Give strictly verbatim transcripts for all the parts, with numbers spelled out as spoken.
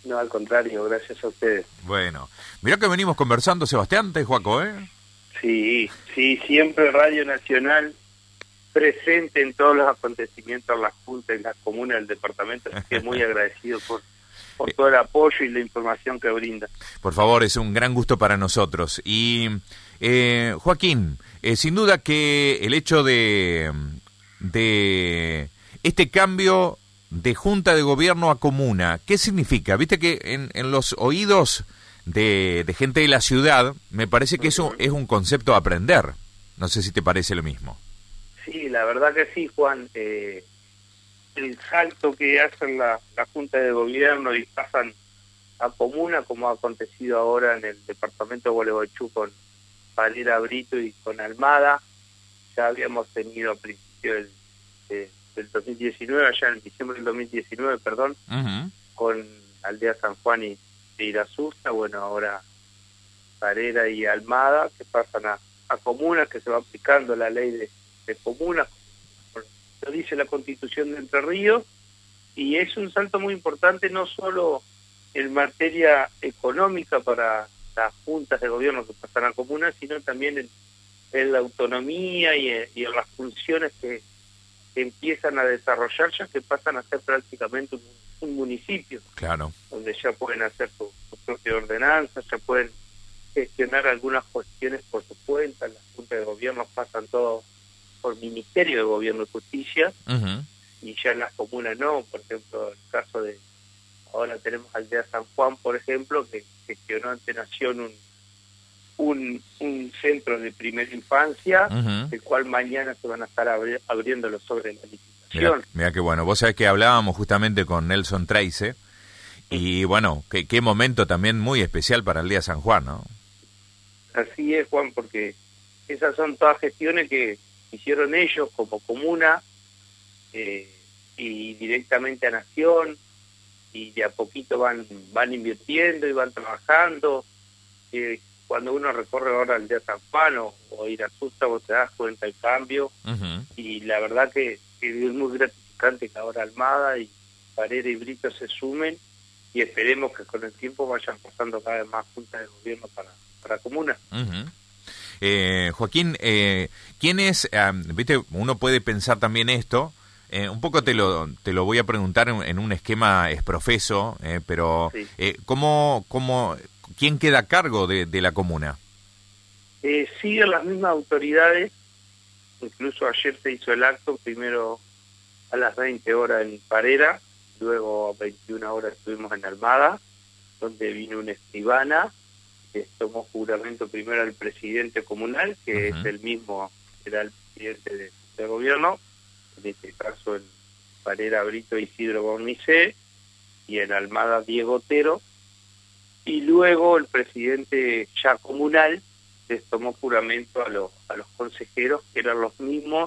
No, al contrario, gracias a ustedes. Bueno, mirá que venimos conversando, Sebastián, te Joaco, ¿eh? Sí, sí, siempre Radio Nacional presente en todos los acontecimientos, las juntas, en las comunas del departamento, así que muy agradecido por, por todo el apoyo y la información que brinda. Por favor, es un gran gusto para nosotros. Y, eh, Joaquín, eh, sin duda que el hecho de, de este cambio de junta de gobierno a comuna, ¿qué significa? Viste que en, en los oídos de, de gente de la ciudad, me parece que eso es un concepto a aprender. No sé si te parece lo mismo. Sí, la verdad que sí, Juan. Eh, el salto que hacen la, la junta de gobierno y pasan a comuna, como ha acontecido ahora en el departamento de Gualeguaychú con Parera Brito y con Almada, ya habíamos tenido a principios del, de, del dos mil diecinueve, allá en diciembre del dos mil diecinueve, perdón, uh-huh. con Aldea San Juan y de Irasusta, bueno, ahora Parera y Almada, que pasan a, a comunas, que se va aplicando la ley de, de comunas, lo dice la Constitución de Entre Ríos, y es un salto muy importante, no solo en materia económica para las juntas de gobierno que pasan a comunas, sino también en, en la autonomía y en, y en las funciones que, que empiezan a desarrollar, ya que pasan a ser prácticamente un, un municipio. Claro. Donde ya pueden hacer su, su propia ordenanza, ya pueden gestionar algunas cuestiones por su cuenta, las juntas de gobierno pasan todo por Ministerio de Gobierno y Justicia, uh-huh. y ya en las comunas no, por ejemplo, el caso de, ahora tenemos Aldea San Juan, por ejemplo, que gestionó ante Nación un un, un centro de primera infancia, uh-huh. el cual mañana se van a estar abri- abriéndolo sobre la licitación. Mira, mira que bueno, vos sabés que hablábamos justamente con Nelson Trace, y sí. bueno, qué, qué momento también muy especial para Aldea San Juan, ¿no? Así es, Juan, porque esas son todas gestiones que hicieron ellos como comuna, eh, y directamente a Nación, y de a poquito van van invirtiendo y van trabajando. Eh, cuando uno recorre ahora el día San Juan o, o ir a Susta, vos te das cuenta del cambio, uh-huh. y la verdad que, que es muy gratificante que ahora Almada y Parera y Brito se sumen, y esperemos que con el tiempo vayan pasando cada vez más juntas de gobierno para, para comuna. Uh-huh. Eh, Joaquín, eh, ¿quién es? Eh, viste, uno puede pensar también esto, eh, un poco te lo te lo voy a preguntar en, en un esquema exprofeso, eh, pero sí. eh, ¿cómo, cómo, quién queda a cargo de, de la comuna? Eh, siguen las mismas autoridades, incluso ayer se hizo el acto, primero a las veinte horas en Parera, luego a veintiuna horas estuvimos en Almada, donde vino una escribana, que tomó juramento primero al presidente comunal, que uh-huh. es el mismo, era el presidente de, de gobierno, en este caso en Parera Brito Isidro Bornicé, y en Almada Diego Otero, y luego el presidente ya comunal les tomó juramento a los a los consejeros, que eran los mismos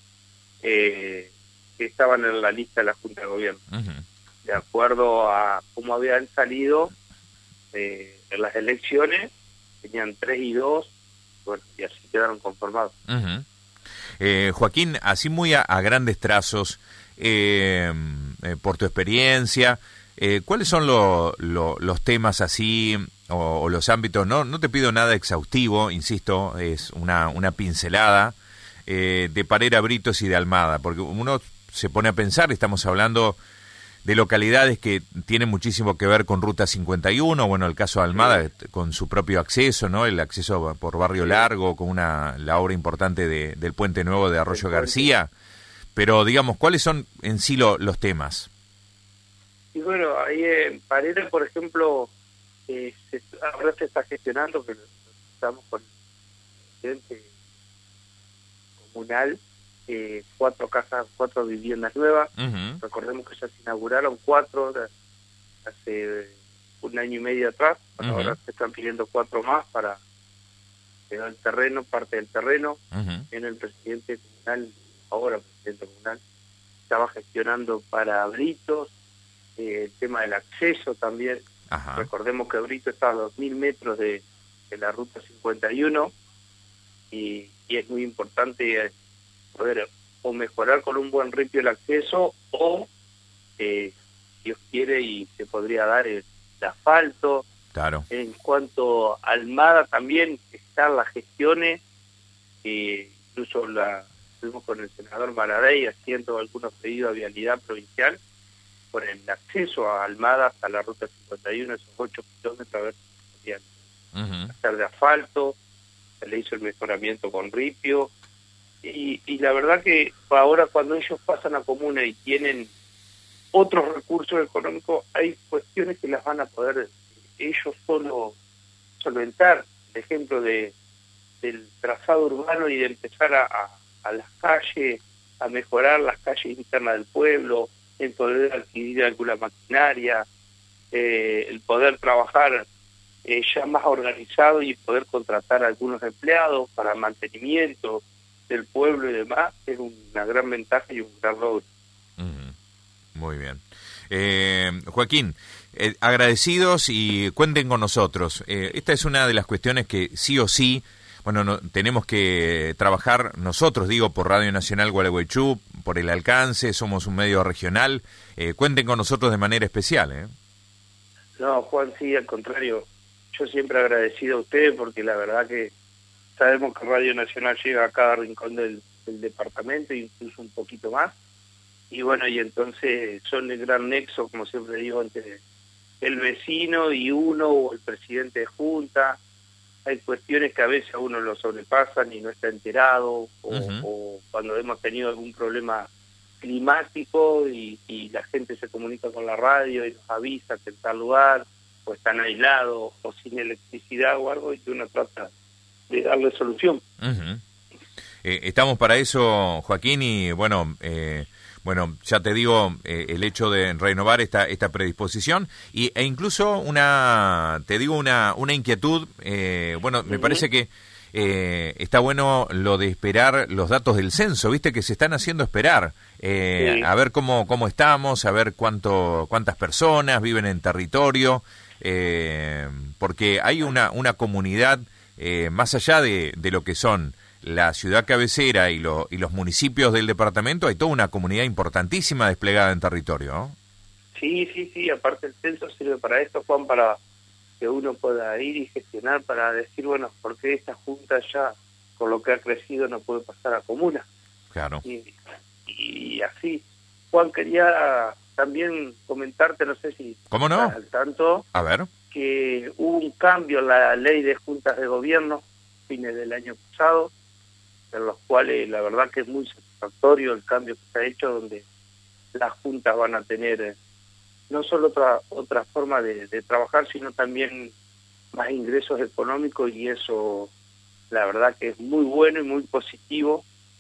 eh, que estaban en la lista de la Junta de Gobierno, uh-huh. de acuerdo a cómo habían salido eh, en las elecciones, tenían tres y dos, bueno, y así quedaron conformados. Uh-huh. Eh, Joaquín, así muy a, a grandes trazos, eh, eh, por tu experiencia, eh, ¿cuáles son lo, lo, los temas así o, o los ámbitos? No, no te pido nada exhaustivo, insisto, es una, una pincelada eh, de Parera, Britos y de Almada, porque uno se pone a pensar, estamos hablando de localidades que tienen muchísimo que ver con Ruta cincuenta y uno, bueno, el caso de Almada, sí. con su propio acceso, ¿no? El acceso por Barrio sí. Largo, con una la obra importante de, del Puente Nuevo de Arroyo García, pero digamos, ¿cuáles son en sí lo, los temas? Y bueno, ahí en Parera, por ejemplo, eh, se, ahora se está gestionando, que estamos con el presidente comunal, Eh, cuatro casas, cuatro viviendas nuevas. Uh-huh. Recordemos que ya se inauguraron cuatro hace un año y medio atrás, uh-huh. ahora se están pidiendo cuatro más para quedar el terreno, parte del terreno. Uh-huh. En el presidente comunal, ahora presidente comunal, estaba gestionando para Britos, eh, el tema del acceso también. Uh-huh. Recordemos que Brito está a dos mil metros de, de la Ruta cincuenta y uno, y, y es muy importante eh, poder o mejorar con un buen ripio el acceso, o eh, Dios quiere y se podría dar el, de asfalto. Claro. En cuanto a Almada también están las gestiones, eh, incluso la fuimos con el senador Maradei haciendo algunos pedidos a Vialidad Provincial por el acceso a Almada hasta la ruta cincuenta y uno, esos ocho kilómetros, a ver si podían uh-huh. hacer de asfalto. Se le hizo el mejoramiento con ripio. Y, y la verdad que ahora cuando ellos pasan a comuna y tienen otros recursos económicos, hay cuestiones que las van a poder ellos solo solventar. El ejemplo de del trazado urbano y de empezar a, a, a las calles, a mejorar las calles internas del pueblo, el poder adquirir alguna maquinaria, eh, el poder trabajar eh, ya más organizado y poder contratar a algunos empleados para mantenimiento del pueblo y demás, es una gran ventaja y un gran logro. Uh-huh. Muy bien. Eh, Joaquín, eh, agradecidos y cuenten con nosotros. Eh, esta es una de las cuestiones que sí o sí, bueno, no, tenemos que trabajar nosotros, digo, por Radio Nacional Gualeguaychú, por el alcance, somos un medio regional. Eh, cuenten con nosotros de manera especial, ¿eh? No, Juan, sí, al contrario. Yo siempre agradecido a ustedes porque la verdad que sabemos que Radio Nacional llega a cada rincón del, del departamento, incluso un poquito más. Y bueno, y entonces son el gran nexo, como siempre digo, entre el vecino y uno o el presidente de junta. Hay cuestiones que a veces a uno lo sobrepasan y no está enterado, o, uh-huh. o cuando hemos tenido algún problema climático y, y la gente se comunica con la radio y nos avisa que en tal lugar, o están aislados, o sin electricidad o algo, y que uno trata de darle solución. Uh-huh. Eh, estamos para eso, Joaquín, y bueno... Eh... Bueno, ya te digo, eh, el hecho de renovar esta esta predisposición y, e incluso una, te digo, una una inquietud, eh, bueno, me parece que eh, está bueno lo de esperar los datos del censo, viste que se están haciendo esperar, eh, sí. a ver cómo cómo estamos, a ver cuánto cuántas personas viven en territorio, eh, porque hay una, una comunidad, eh, más allá de, de lo que son la ciudad cabecera y, lo, y los municipios del departamento, hay toda una comunidad importantísima desplegada en territorio, ¿no? Sí, sí, sí, aparte el censo sirve para esto, Juan, para que uno pueda ir y gestionar, para decir, bueno, ¿por qué esta junta ya, con lo que ha crecido, no puede pasar a comuna? Claro. Y, y así. Juan, quería también comentarte, no sé si... ¿Cómo no? Al tanto, a ver. Que hubo un cambio en la ley de juntas de gobierno, fines del año pasado, en los cuales la verdad que es muy satisfactorio el cambio que se ha hecho, donde las juntas van a tener eh, no solo otra otra forma de, de trabajar, sino también más ingresos económicos, y eso la verdad que es muy bueno y muy positivo,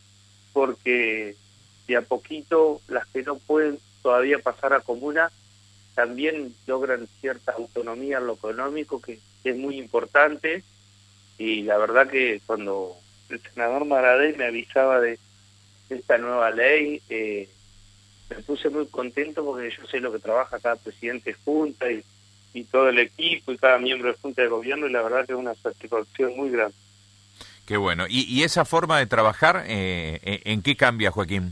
porque de a poquito las que no pueden todavía pasar a comuna también logran cierta autonomía en lo económico, que, que es muy importante. Y la verdad que cuando el senador Maradei me avisaba de esta nueva ley, eh, me puse muy contento, porque yo sé lo que trabaja cada presidente de junta y, y todo el equipo y cada miembro de junta de gobierno, y la verdad que es una satisfacción muy grande. Qué bueno. ¿Y, y esa forma de trabajar, eh, en qué cambia, Joaquín?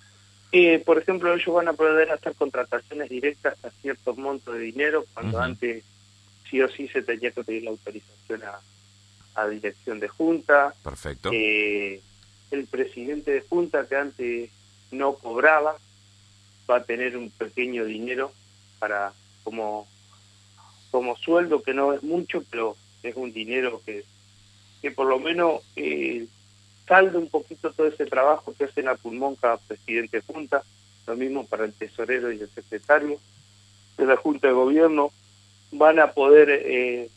Eh, por ejemplo, ellos van a poder hacer contrataciones directas a ciertos montos de dinero, cuando uh-huh. antes sí o sí se tenía que pedir la autorización a a dirección de junta. Perfecto. Eh, el presidente de junta, que antes no cobraba, va a tener un pequeño dinero para como como sueldo, que no es mucho, pero es un dinero que que por lo menos eh, salde un poquito todo ese trabajo que hacen a pulmón cada presidente de junta. Lo mismo para el tesorero y el secretario de la junta de gobierno. Van a poder eh,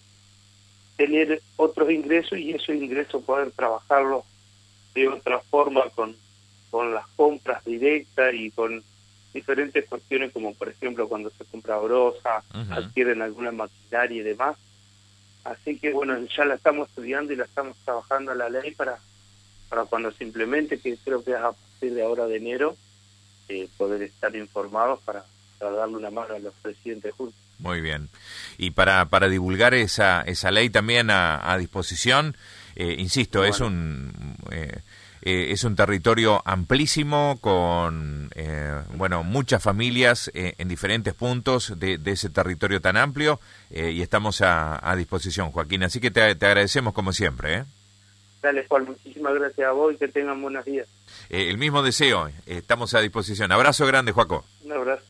tener otros ingresos, y esos ingresos poder trabajarlos de otra forma con, con las compras directas y con diferentes cuestiones, como por ejemplo cuando se compra brosa, uh-huh. adquieren alguna maquinaria y demás. Así que bueno, ya la estamos estudiando y la estamos trabajando en la ley para, para cuando se implemente, que creo que es a partir de ahora de enero, eh, poder estar informados para, para darle una mano a los presidentes juntos. Muy bien. Y para para divulgar esa esa ley también a, a disposición, eh, insisto, bueno. es un... Eh, Eh, es un territorio amplísimo con, eh, bueno, muchas familias eh, en diferentes puntos de, de ese territorio tan amplio eh, y estamos a, a disposición, Joaquín. Así que te, te agradecemos como siempre, ¿eh? Dale, Juan, muchísimas gracias a vos y que tengan buenos días. Eh, el mismo deseo, eh, estamos a disposición. Abrazo grande, Joaco. Un abrazo.